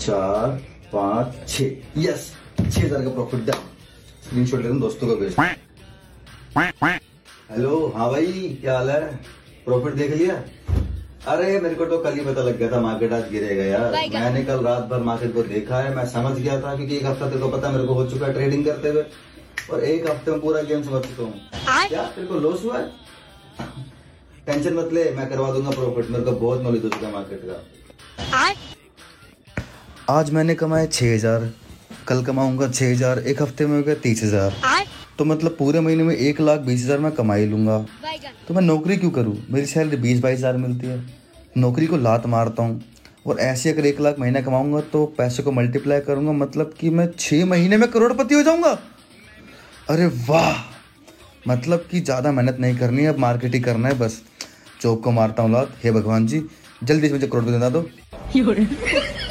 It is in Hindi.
4 5 6, यस 6,000 का प्रॉफिट। दा स्क्रीनशॉट ले दोस्तों को भेज। हेलो, हाँ भाई क्या हाल है, प्रॉफिट देख लिया? अरे मेरे को तो कल ही पता लग गया था मार्केट आज गिरेगा यार। मैंने कल रात भर मार्केट को देखा है, मैं समझ गया था क्योंकि एक हफ्ता तेरे को पता मेरे को हो चुका है ट्रेडिंग करते हुए, और एक हफ्ते में पूरा गेम समझ चुका हूँ। क्या तेरे को लॉस हुआ है? टेंशन मत ले, मैं करवा दूंगा प्रॉफिट, मेरे को बहुत नॉलेज हो चुका है मार्केट का। आज मैंने कमाए 6,000, कल कमाऊंगा 6,000, एक हफ्ते में हो गया 30,000, तो मतलब पूरे महीने में 1,20,000 मैं कमा ही लूंगा। तो मैं नौकरी क्यों करूं? मेरी सैलरी 20-22,000 मिलती है, नौकरी को लात मारता हूं। और ऐसे अगर 1 लाख महीना कमाऊंगा तो पैसे को मल्टीप्लाई करूंगा, मतलब कि मैं 6 महीने में करोड़पति हो जाऊंगा। अरे वाह, मतलब कि ज़्यादा मेहनत नहीं करनी है, अब मार्केट ही करना है बस। चौक को मारता हूँ लात। हे भगवान जी, जल्दी से मुझे करोड़पति बना दो।